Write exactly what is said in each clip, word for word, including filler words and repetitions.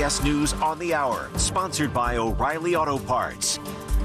S News on the Hour, sponsored by O'Reilly Auto Parts.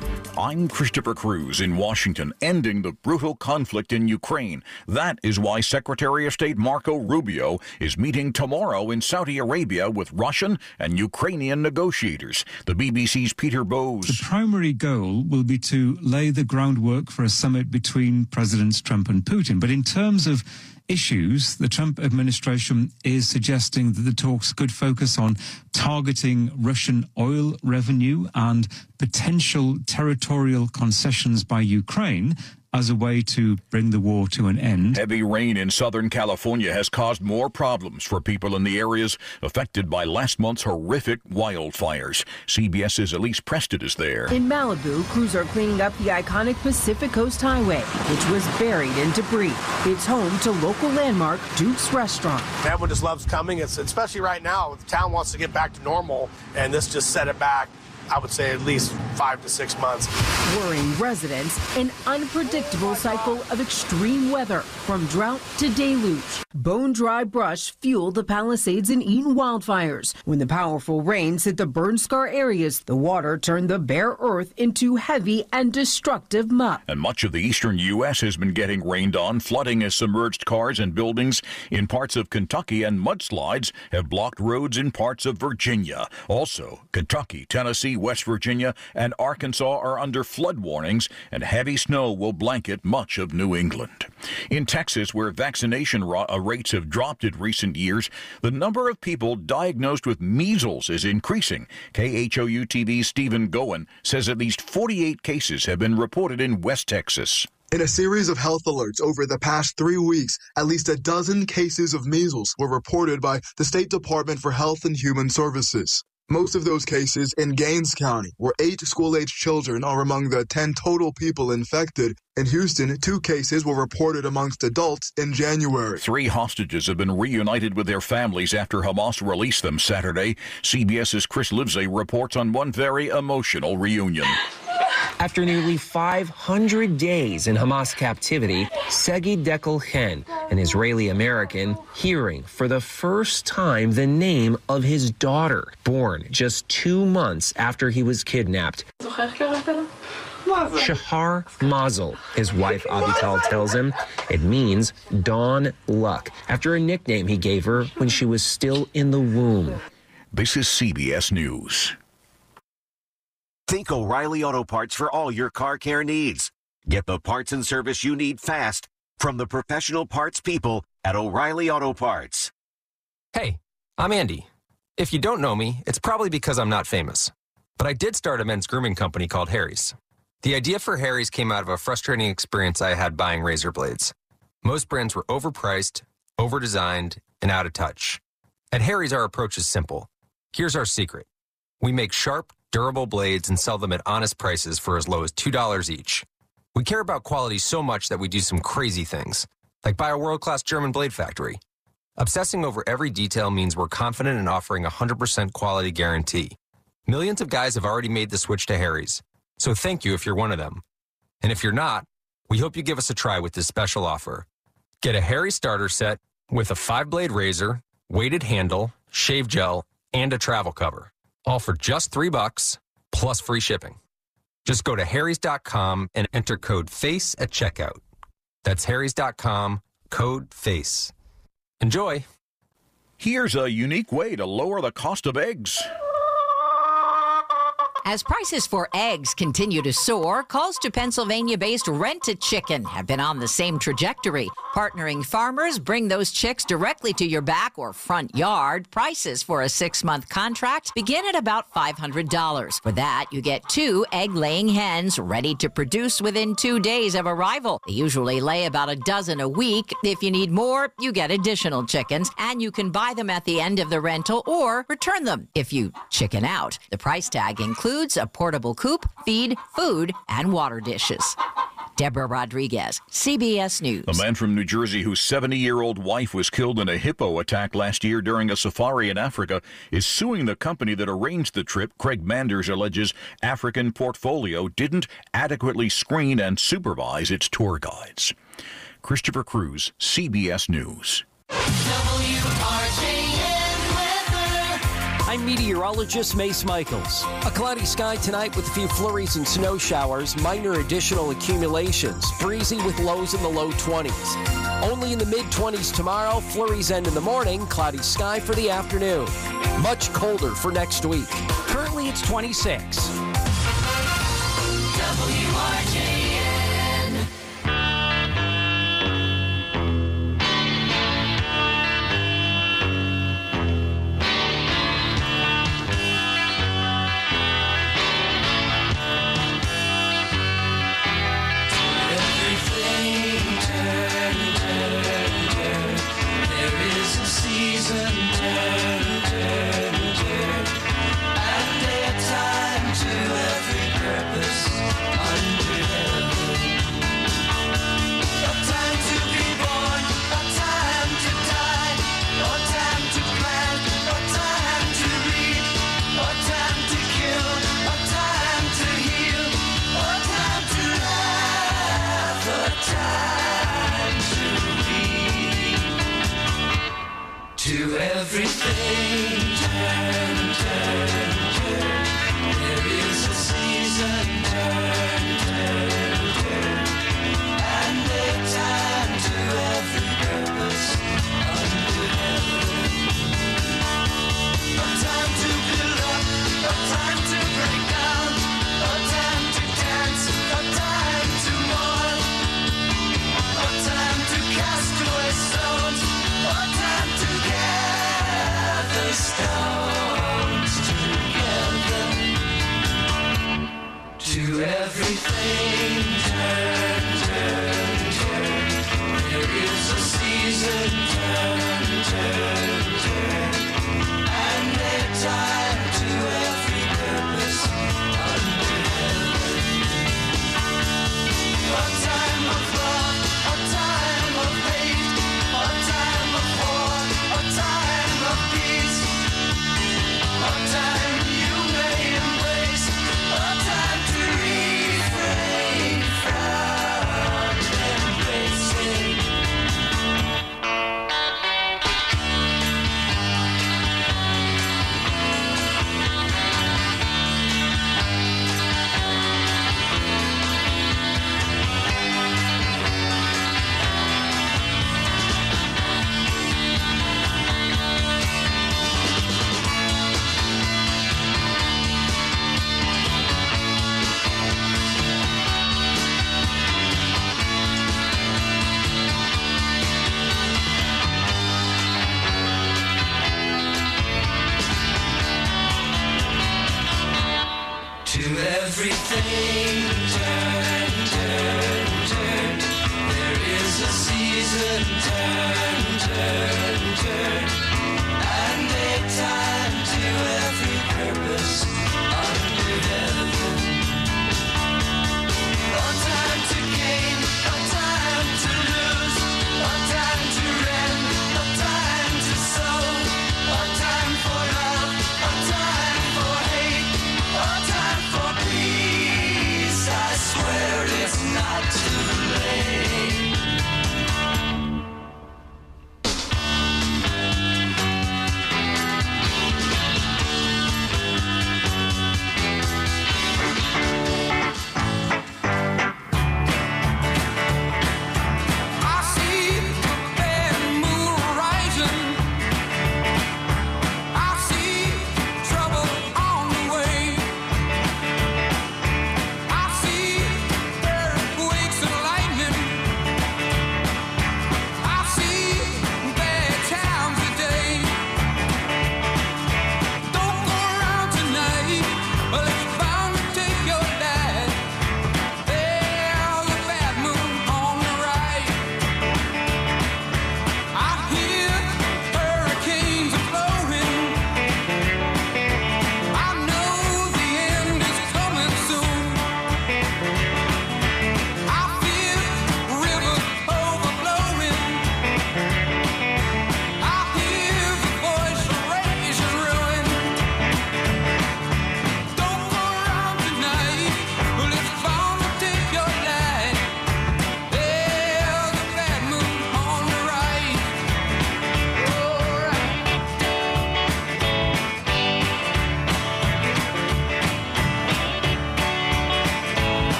I'm Christopher Cruz in Washington, ending the brutal conflict in Ukraine. That is why Secretary of State Marco Rubio is meeting tomorrow in Saudi Arabia with Russian and Ukrainian negotiators. The B B C's Peter Bowes. The primary goal will be to lay the groundwork for a summit between Presidents Trump and Putin. But in terms of issues, the Trump administration is suggesting that the talks could focus on targeting Russian oil revenue and potential territorial concessions by Ukraine as a way to bring the war to an end. Heavy rain in Southern California has caused more problems for people in the areas affected by last month's horrific wildfires. CBS's Elise Preston is there. In Malibu, crews are cleaning up the iconic Pacific Coast Highway, which was buried in debris. It's home to local landmark Duke's Restaurant. Everyone just loves coming, it's, especially right now. The town wants to get back to normal, and this just set it back, I would say, at least five to six months. Worrying residents, an unpredictable cycle of extreme weather, from drought to deluge. Bone-dry brush fueled the Palisades and Eaton wildfires. When the powerful rains hit the burn-scar areas, the water turned the bare earth into heavy and destructive muck. And much of the eastern U S has been getting rained on. Flooding has submerged cars and buildings in parts of Kentucky, and mudslides have blocked roads in parts of Virginia. Also, Kentucky, Tennessee, West Virginia, and Arkansas are under flood warnings, and heavy snow will blanket much of New England. In Texas, where vaccination rates have dropped in recent years, the number of people diagnosed with measles is increasing. K H O U T V's Stephen Goen says at least forty-eight cases have been reported in West Texas. In a series of health alerts over the past three weeks, at least a dozen cases of measles were reported by the State Department for Health and Human Services. Most of those cases in Gaines County, where eight school-age children are among the ten total people infected. In Houston, two cases were reported amongst adults in January. Three hostages have been reunited with their families after Hamas released them Saturday. CBS's Chris Livesay reports on one very emotional reunion. After nearly five hundred days in Hamas captivity, Segi Dekel-Hen, an Israeli-American, hearing for the first time the name of his daughter, born just two months after he was kidnapped. Shahar Mazel, his wife Avital tells him. It means Dawn Luck, after a nickname he gave her when she was still in the womb. This is C B S News. Think O'Reilly Auto Parts for all your car care needs. Get the parts and service you need fast from the professional parts people at O'Reilly Auto Parts. Hey, I'm Andy. If you don't know me, it's probably because I'm not famous. But I did start a men's grooming company called Harry's. The idea for Harry's came out of a frustrating experience I had buying razor blades. Most brands were overpriced, overdesigned, and out of touch. At Harry's, our approach is simple. Here's our secret. We make sharp, durable blades and sell them at honest prices for as low as two dollars each. We care about quality so much that we do some crazy things, like buy a world-class German blade factory. Obsessing over every detail means we're confident in offering a one hundred percent quality guarantee. Millions of guys have already made the switch to Harry's, so thank you if you're one of them. And if you're not, we hope you give us a try with this special offer. Get a Harry's starter set with a five-blade razor, weighted handle, shave gel, and a travel cover. All for just three bucks, plus free shipping. Just go to harrys dot com and enter code FACE at checkout. That's harrys dot com, code FACE. Enjoy. Here's a unique way to lower the cost of eggs. As prices for eggs continue to soar, calls to Pennsylvania-based Rent-A-Chicken have been on the same trajectory. Partnering farmers bring those chicks directly to your back or front yard. Prices for a six-month contract begin at about five hundred dollars. For that, you get two egg-laying hens ready to produce within two days of arrival. They usually lay about a dozen a week. If you need more, you get additional chickens, and you can buy them at the end of the rental or return them if you chicken out. The price tag includes a portable coop, feed, food, and water dishes. Deborah Rodriguez, C B S News. A man from New Jersey whose seventy-year-old wife was killed in a hippo attack last year during a safari in Africa is suing the company that arranged the trip. Craig Manders alleges African Portfolio didn't adequately screen and supervise its tour guides. Christopher Cruz, C B S News. W R J N weather. I I'm meteorologist Mace Michaels. A cloudy sky tonight with a few flurries and snow showers, minor additional accumulations, breezy with lows in the low twenties. Only in the mid-twenties tomorrow, flurries end in the morning, cloudy sky for the afternoon. Much colder for next week. Currently it's twenty-six. W R J N. Everything turn, turn, turn. There is a season, turn, turn, turn. And a time to every purpose under heaven. A time to be born, a time to die, a time to plant, a time to reap, a time to kill, a time to heal, a time to laugh, a time to weep. To everything turn, turn, turn. There is a season, turn, turn, turn. And a time to every purpose under heaven. A time to build up, a time to break down, a time to dance, a time to mourn, a time to cast away stones, a time to gather stones together. To everything turn, turn, turn. There is a season, turn, turn, turn. And a time to every purpose under heaven. A time of love, a time of hate, a time of war, a time of peace, a time you may embrace, a time to refrain from embracing. To everything turn, turn, turn. There is a season, turn, turn, turn. And a time to every purpose under heaven. A time to gain, a time to lose, a time to rend, a time to sow, a time for love, a time for hate, a time for peace. I swear it's not too late.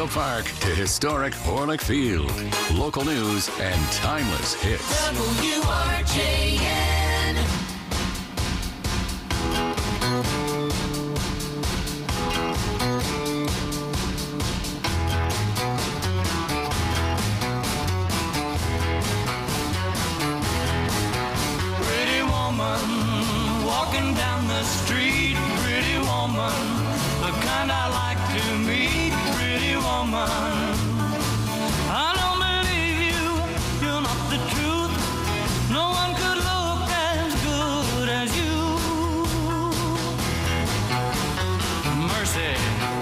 Memorial Park to historic Orlick Field. Local news and timeless hits. W R J N. Pretty woman walking down the street. Pretty woman, the kind I like to meet. Pretty woman, I don't believe you. You're not the truth. No one could look as good as you. Mercy.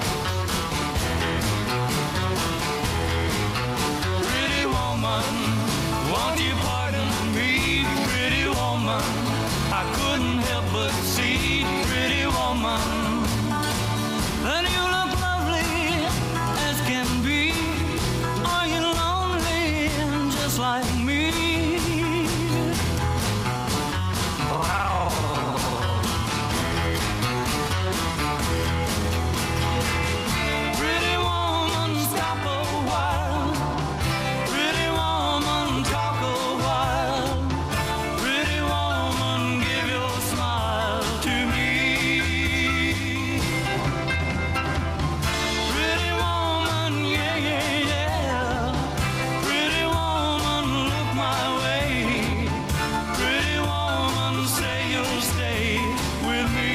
Pretty woman, won't you pardon me? Pretty woman, I couldn't help but see. Pretty woman, that you look lovely as can be. Are you lonely just like me? Wow. Pretty woman, stop a while. Pretty woman, talk a while. Pretty woman, give your smile to me. Pretty woman, yeah, yeah, yeah. Pretty woman, look my way. Pretty woman, say you'll stay with me.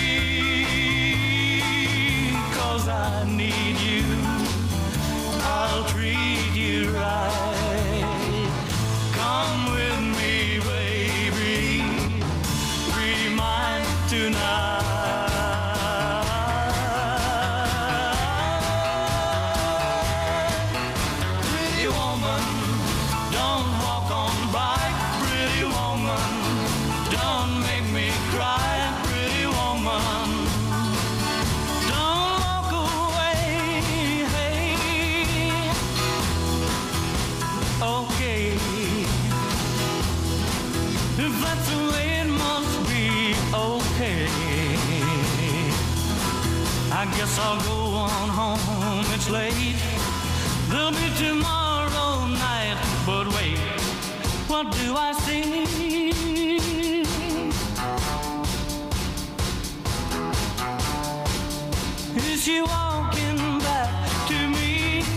'Cause I need you. I'll treat you right. Come with me, baby. Be mine tonight. Pretty woman, don't walk on by. Pretty woman, don't make me cry. Pretty woman, don't walk away. Hey, okay. If that's the way it must be, okay. I guess I'll go on home, it's late. There'll be tomorrow night, but wait, what do I see? Is she walking back to me?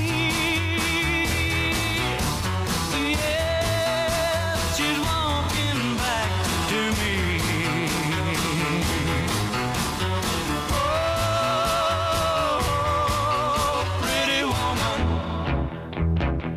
Yeah, she's walking back to me. Oh, pretty woman.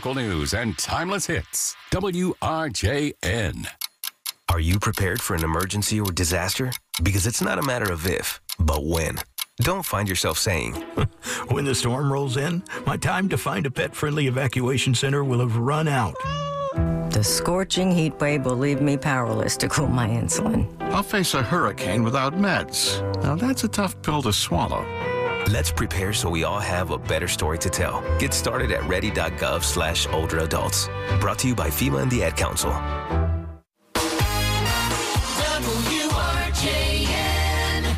Local news and timeless hits. W R J N. Are you prepared for an emergency or disaster? Because it's not a matter of if, but when. Don't find yourself saying, when the storm rolls in, my time to find a pet-friendly evacuation center will have run out. The scorching heat wave will leave me powerless to cool my insulin. I'll face a hurricane without meds. Now that's a tough pill to swallow. Let's prepare so we all have a better story to tell. Get started at ready.gov slash older adults. Brought to you by FEMA and the Ad Council. W R J N.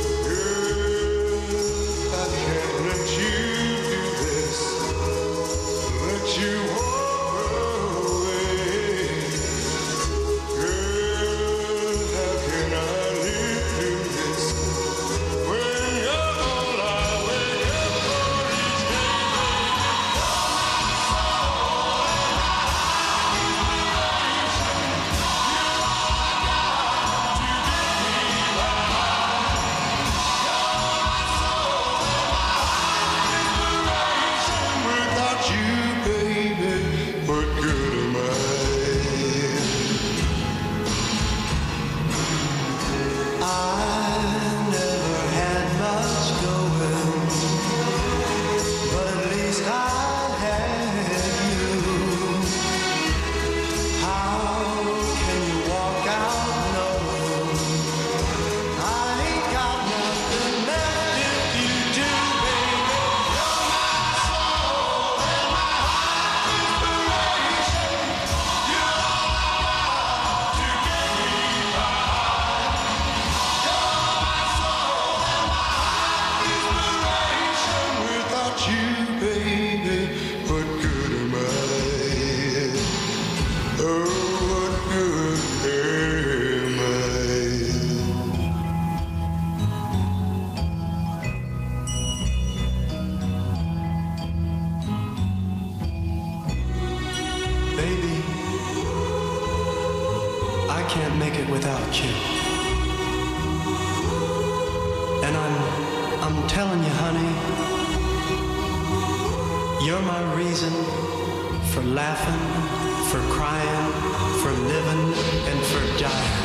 can't make it without you. And I'm, I'm telling you, honey, you're my reason for laughing, for crying, for living, and for dying.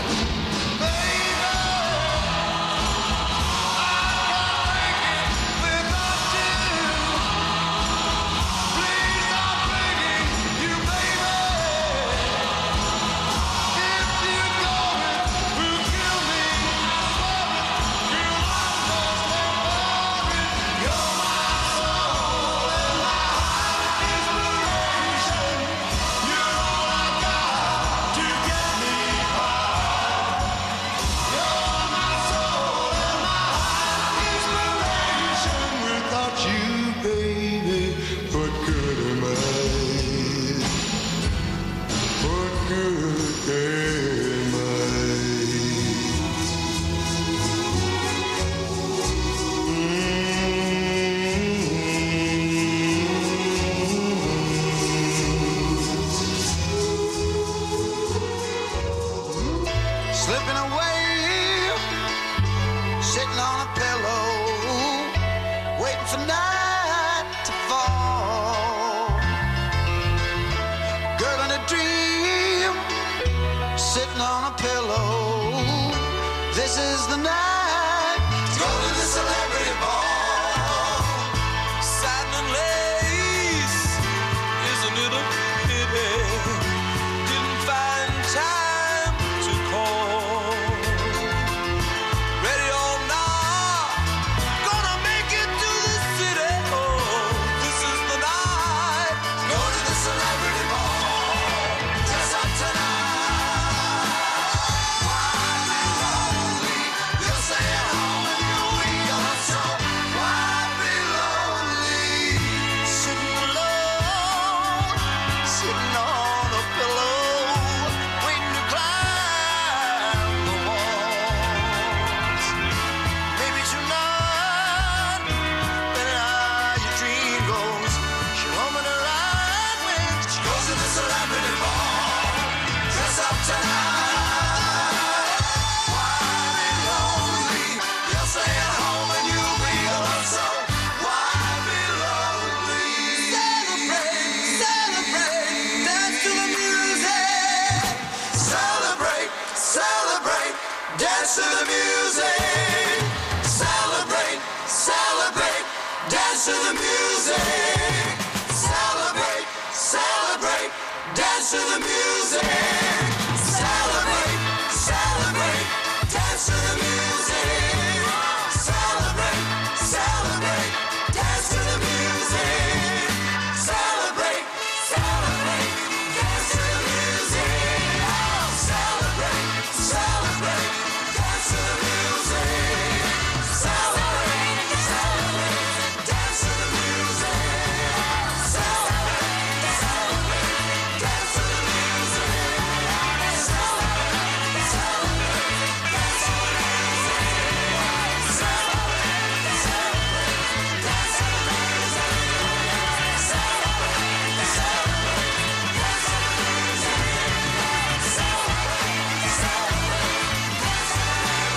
Slipping away, sitting on a pillow, waiting for night to fall. Girl in a dream, sitting on a pillow. This is the night to go to the celebrity ball. Satin and lace, isn't it a pity? Didn't find time to call. Ready or not, gonna make it to the city. Oh, this is the night. Go to the celebrity ball. Dress up tonight. Why be lonely? You'll say dance to the music. Celebrate, celebrate, dance to the music. Celebrate, celebrate, dance to the music. Celebrate, celebrate, dance to the music. Celebrate, celebrate, dance to the music. Celebrate, celebrate, dance to the music. Celebrate, celebrate, dance to the music. Celebrate, celebrate, dance to the music. Celebrate, celebrate, dance to the music. Celebrate, celebrate, dance to the music. Celebrate, celebrate, dance to the music. Celebrate, celebrate, dance to the music. Celebrate, celebrate, dance to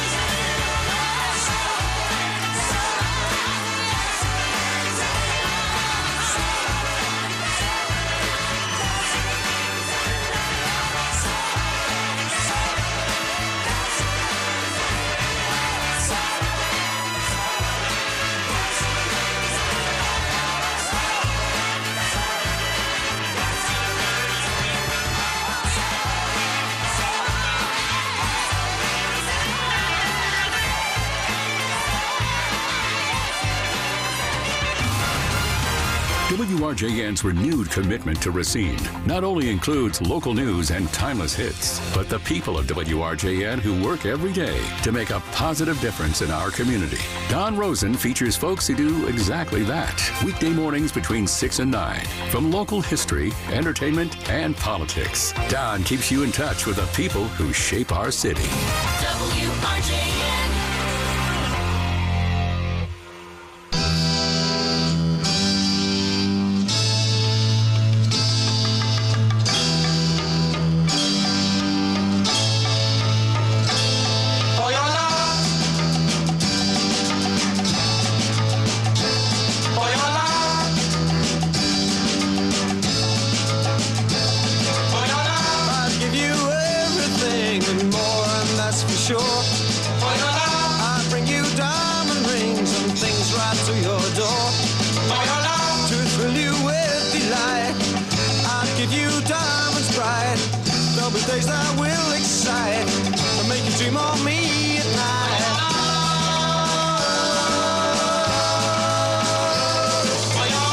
W R J N's renewed commitment to Racine not only includes local news and timeless hits, but the people of W R J N who work every day to make a positive difference in our community. Don Rosen features folks who do exactly that. Weekday mornings between six and nine. From local history, entertainment, and politics, Don keeps you in touch with the people who shape our city. W R J N. For your love, for your love, for your love, I'd give you everything and more, and that's for sure. for your love, I'd bring you diamond rings and things right to your door. for your love, To thrill you with delight, I'd give you diamonds bright. There'll be days that will excite and make you dream of me at night. for your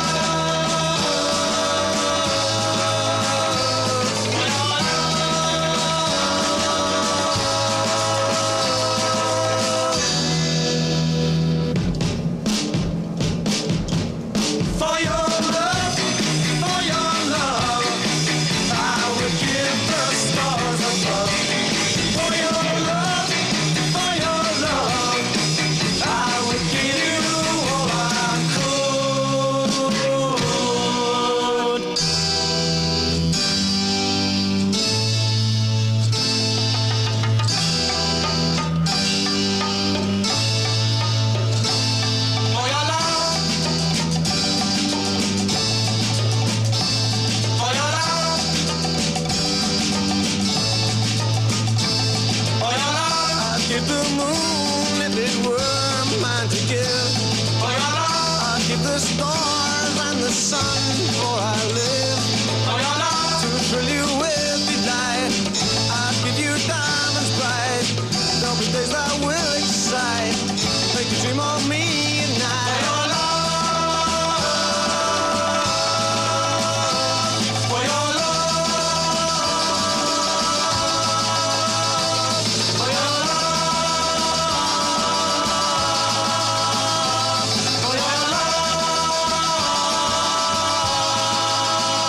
For your love, for your love, I would give the stars above. For your love, for your love, I would give you all I could. For your love, for your love, for your love, I'd give the moon if it were mine to give. for your love, I'd give the stars and the sun before I live. for your love, To thrill you with delight, I'd give you diamonds bright. There'll be days that will excite, make you dream of me at night. for your love, for your love, for your love.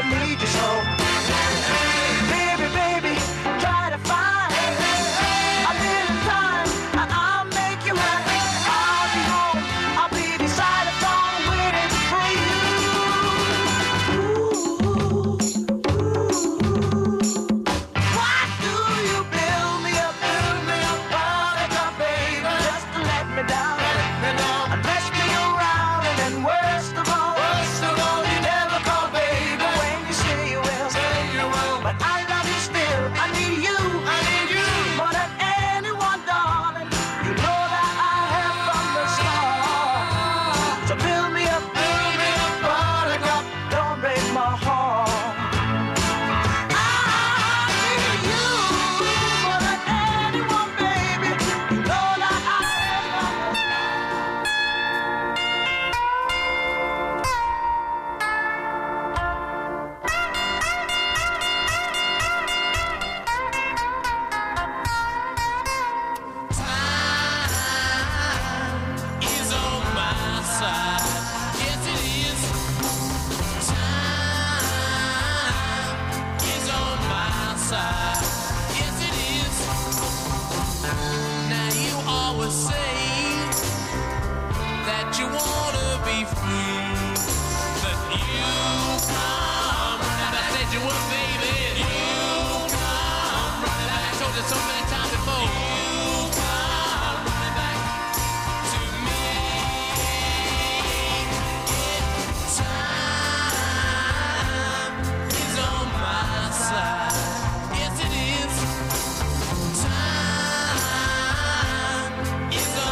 need you so. Baby, baby, try to find a little time and I'll make you happy. I'll be home, I'll be beside the phone waiting for you. Why do you build me up, build me up, buttercup, baby, just to let me down, and mess me around, and then worst of all, worst of all, you never call, baby, when you say you will, say you will, but I love you still, I need you, I need you, more than anyone, darling, you know that I have from the start, so build me up, build me up, buttercup, don't break my heart. Is on my side. Yes, it is. Time is on my side. Yes, it is. Now you always say that you wanna be free, but you come running back. I said you would, baby. You come running back. I told you so many times before. You come running back to me. Time is on my side. Yes, it is. Time is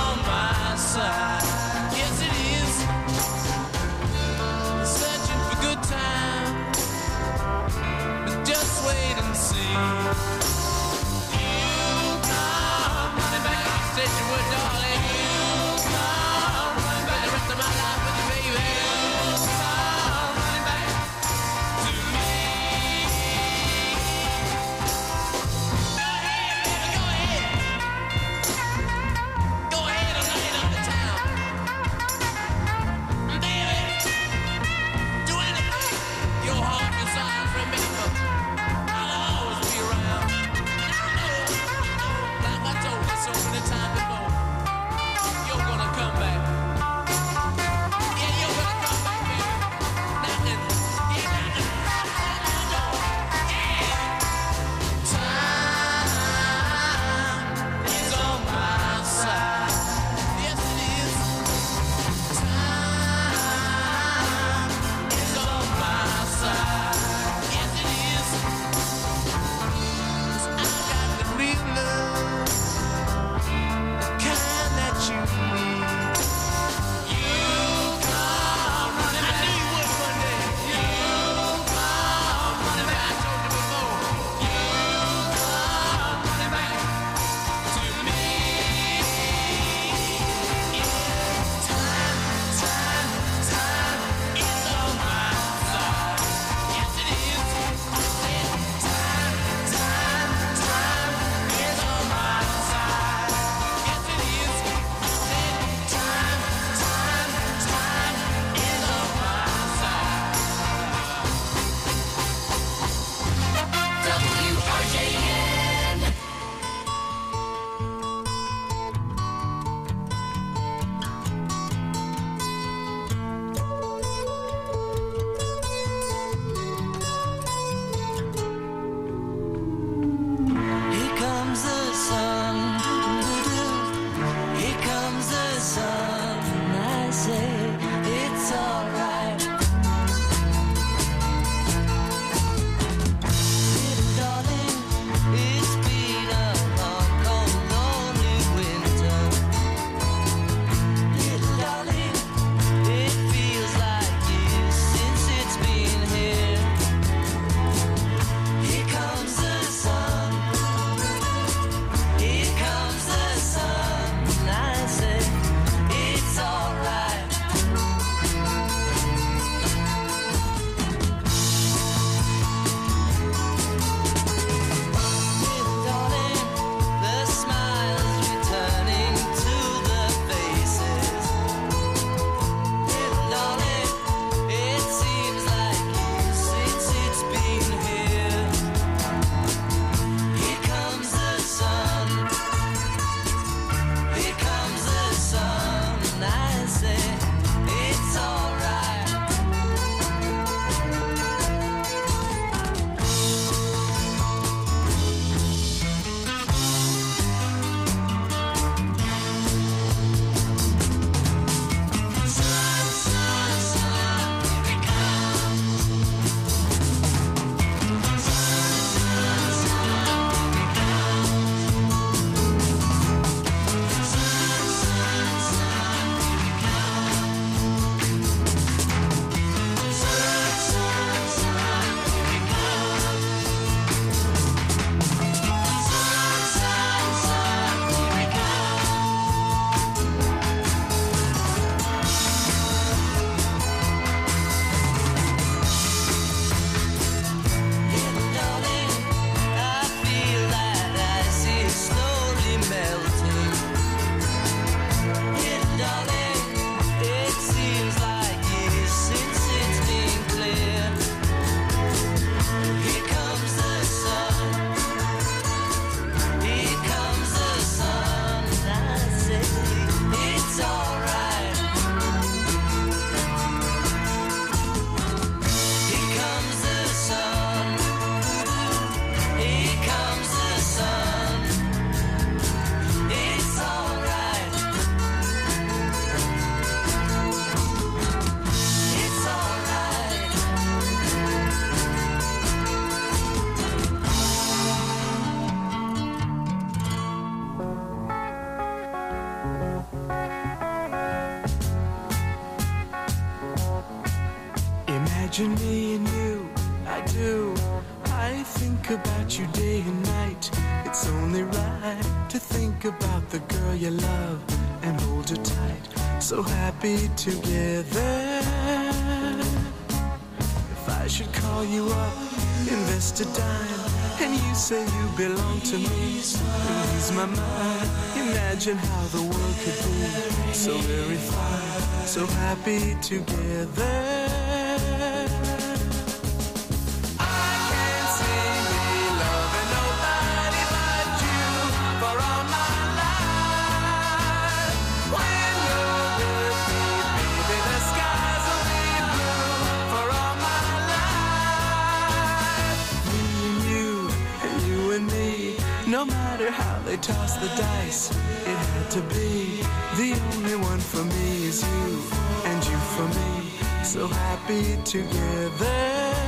Imagine me and you, I do. I think about you day and night. It's only right to think about the girl you love and hold her tight. So happy together. If I should call you up, invest a dime, and you say you belong to me, and ease my mind. Imagine how the world could be so very fine, so happy together. No matter how they toss the dice, it had to be. The only one for me is you, and you for me, so happy together.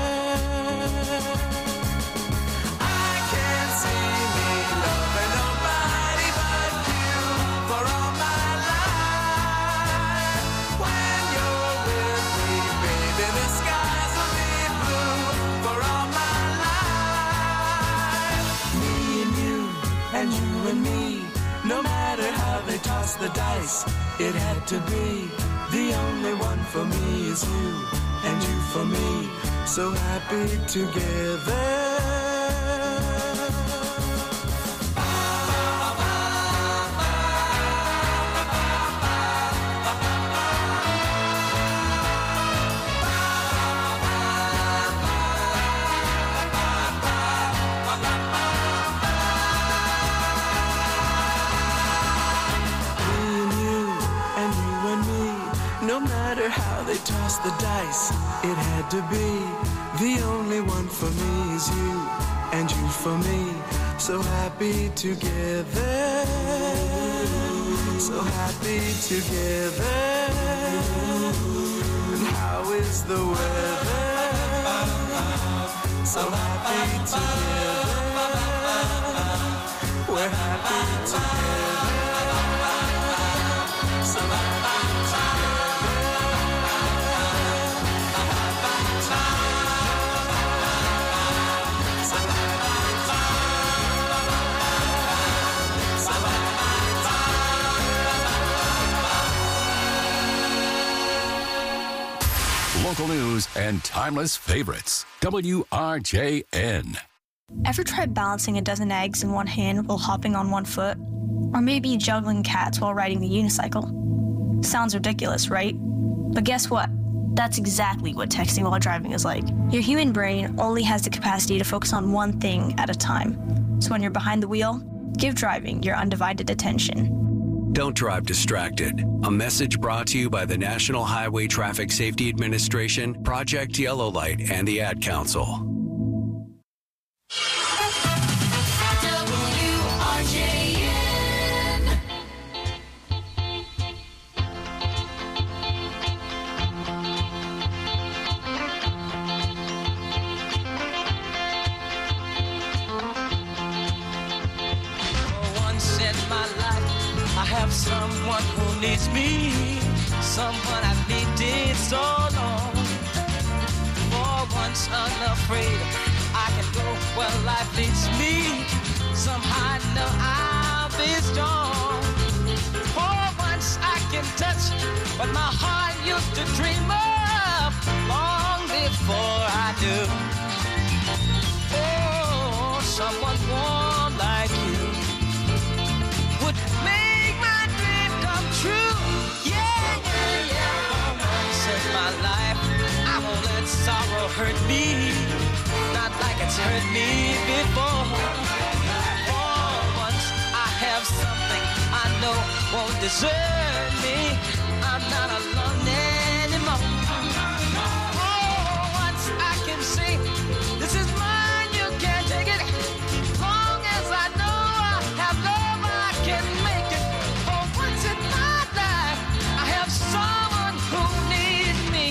I can't see me loving nobody but you for all my life. When you're with me, baby, the skies will be blue for all my life. Me and you, and you and me, no matter how they toss the dice, it had to be. The only one for me is you, and you for me, so happy together. No matter how they toss the dice, it had to be. The only one for me is you, and you for me, so happy together. So happy together. And how is the weather? So happy together. We're happy together. So happy Local news and timeless favorites. W R J N. Ever tried balancing a dozen eggs in one hand while hopping on one foot? Or maybe juggling cats while riding the unicycle? Sounds ridiculous, right? But guess what? That's exactly what texting while driving is like. Your human brain only has the capacity to focus on one thing at a time. So when you're behind the wheel, give driving your undivided attention. Don't drive distracted. A message brought to you by the National Highway Traffic Safety Administration, Project Yellow Light, and the Ad Council. W R J N. For once in my life, I have someone who needs me, someone I've needed so long. For once unafraid, I can go where life leads me. Somehow I know I'll be strong. For once I can touch what my heart used to dream of long before I do. Oh, someone warm like you would make my dream come true. Yeah, yeah, yeah. For once in my life, I won't let sorrow hurt me, not like it's hurt me before. For once I have something I know won't desert me. I'm not alone anymore. For once I can say, this is mine, you can't take it. Long as I know I have love, I can make it. For once in my life, I have someone who needs me.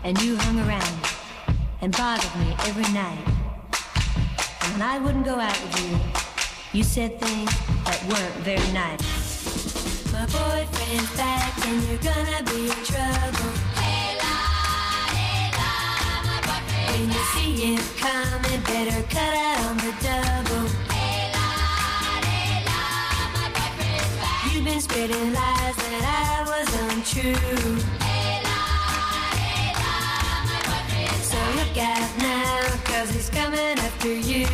and you hung around and bothered me every night. And when I wouldn't go out with you, you said things that weren't very nice. My boyfriend's back and you're gonna be in trouble. Hey la, hey la, my boyfriend's when you back. See him coming, better cut out on the double. Hey la, hey la, my boyfriend's back. You've been spreading lies that I was untrue. Hey la, hey la, my boyfriend's so back. Look out now, cause he's coming after you.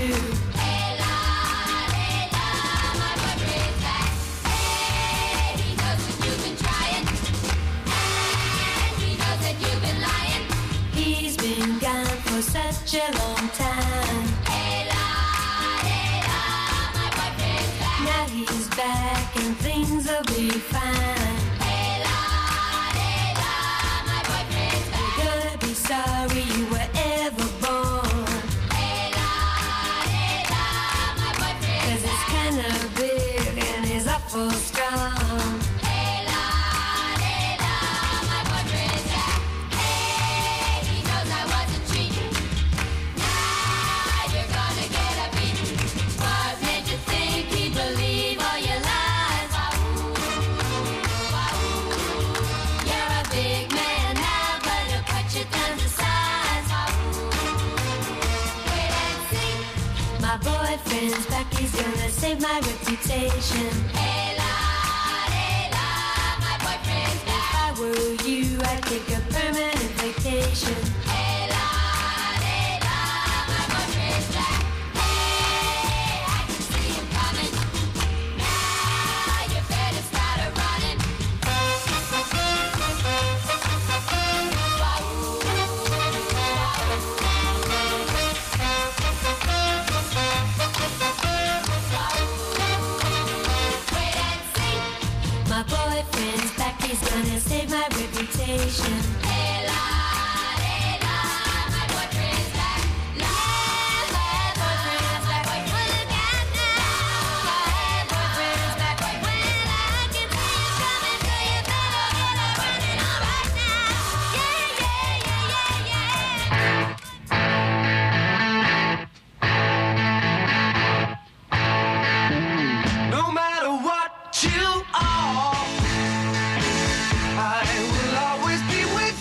Such a long time. Hey la, hey la, my boyfriend's back. Now he's back and things will be fine. Hey la, hey la, my boyfriend's back. You're gonna be sorry you were ever born. Hey la, hey la, my boyfriend's cause it's kinda big and he's awful strong. Hey la, hey la, my boyfriend's back. Hey, he knows I wasn't cheating. My boyfriend's back, he's gonna save my reputation. Hey la, hey la, my boyfriend's back. If I were you, I'd take a permanent vacation. Hey la, hey la, my boyfriend's back. Hey, I can see him coming. Now you better start a running. My boyfriend's back, he's gonna save my reputation. Hey la, hey la, my boyfriend's back. La, my boyfriend's back. Well, look out now. My boyfriend's back. Well, I can see you coming, so you better get up running all right now. Yeah, yeah, yeah, yeah, yeah. No matter what you are, I will always be with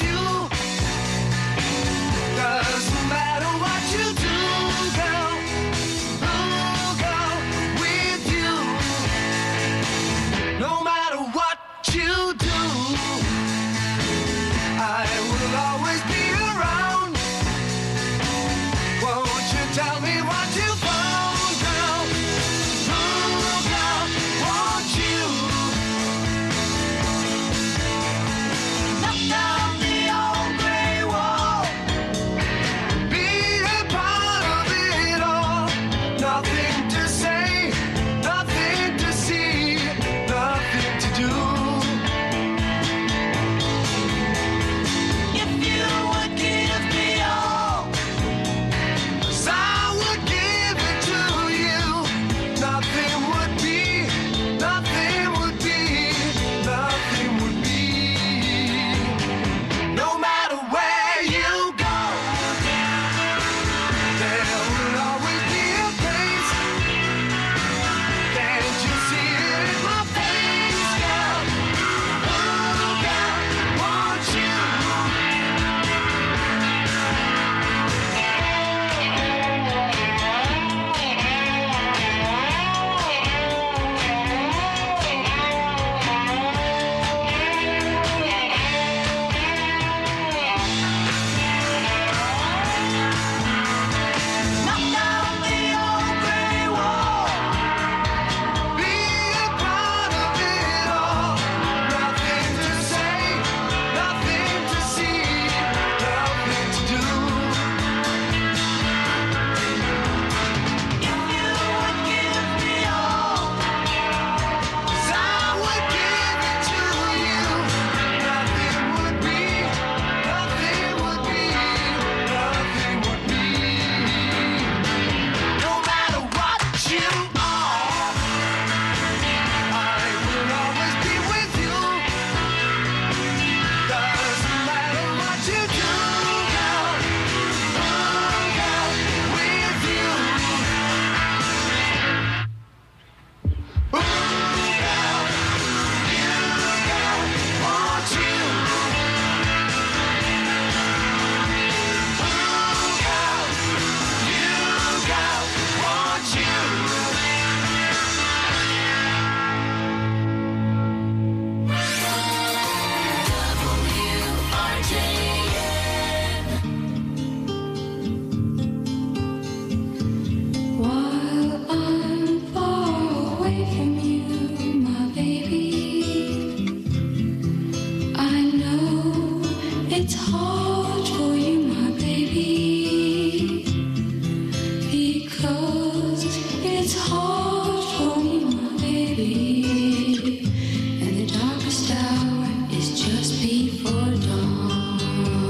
hard for me, my baby, and the darkest hour is just before dawn.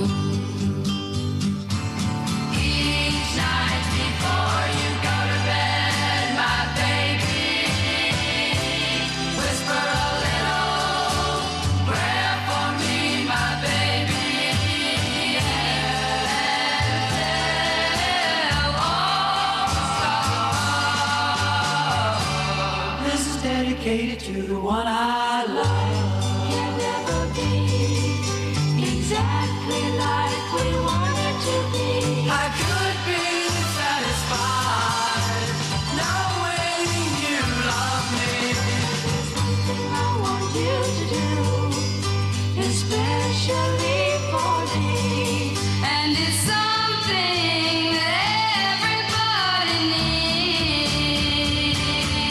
Each night before you go to bed, my baby, whisper a little prayer for me, my baby, and tell all the stars. This is dedicated to the one I love. Can never be exactly like we wanted to be. I could be satisfied knowing you love me. There's one thing I want you to do, especially for me, and it's something that everybody needs.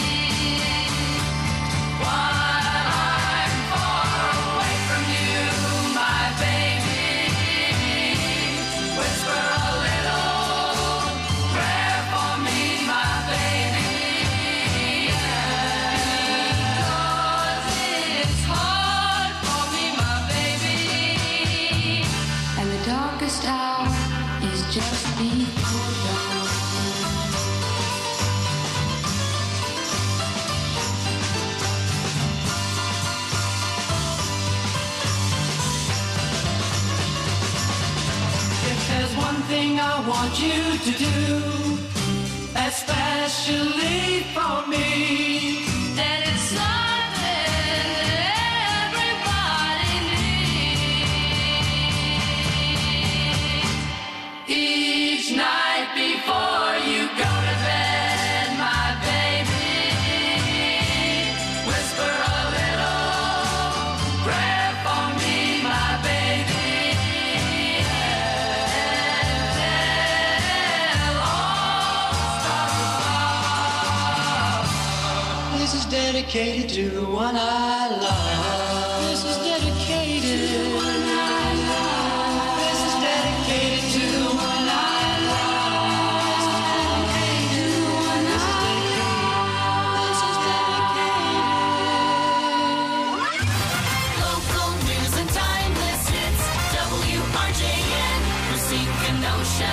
While I'm far away from you, my baby, whisper a little prayer for me, my baby, because it's hard for me, my baby, and the darkest hour is just before dawn. If there's one thing I want you to do, especially for me, then it's something everybody needs. Each night before you go to bed, my baby, whisper a little prayer for me, my baby, and tell all the stars. This is dedicated to the one I love. This is dedicated to the one I love. This is dedicated to the one I love. This is dedicated to the one I love. This is dedicated. Local news and timeless hits. W R J N, Racine Kenosha.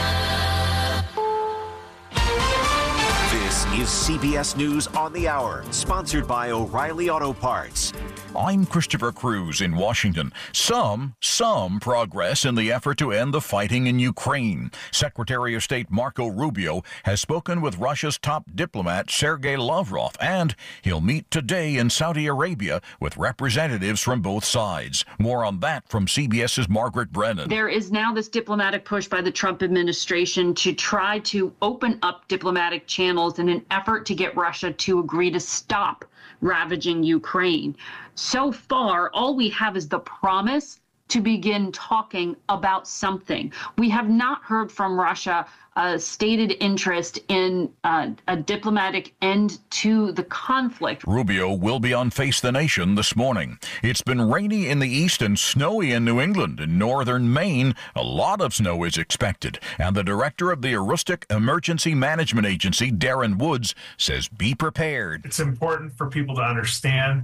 This is C B S News on the Hour, sponsored by O'Reilly Auto Parts. I'm Christopher Cruz in Washington. Some, some progress in the effort to end the fighting in Ukraine. Secretary of State Marco Rubio has spoken with Russia's top diplomat Sergei Lavrov, and he'll meet today in Saudi Arabia with representatives from both sides. More on that from CBS's Margaret Brennan. There is now this diplomatic push by the Trump administration to try to open up diplomatic channels in an effort to get Russia to agree to stop ravaging Ukraine. So far, all we have is the promise to begin talking about something. We have not heard from Russia a stated interest in uh, a diplomatic end to the conflict. Rubio will be on Face the Nation this morning. It's been rainy in the east and snowy in New England. In northern Maine, a lot of snow is expected. And the director of the Aroostook Emergency Management Agency, Darren Woods, says be prepared. It's important for people to understand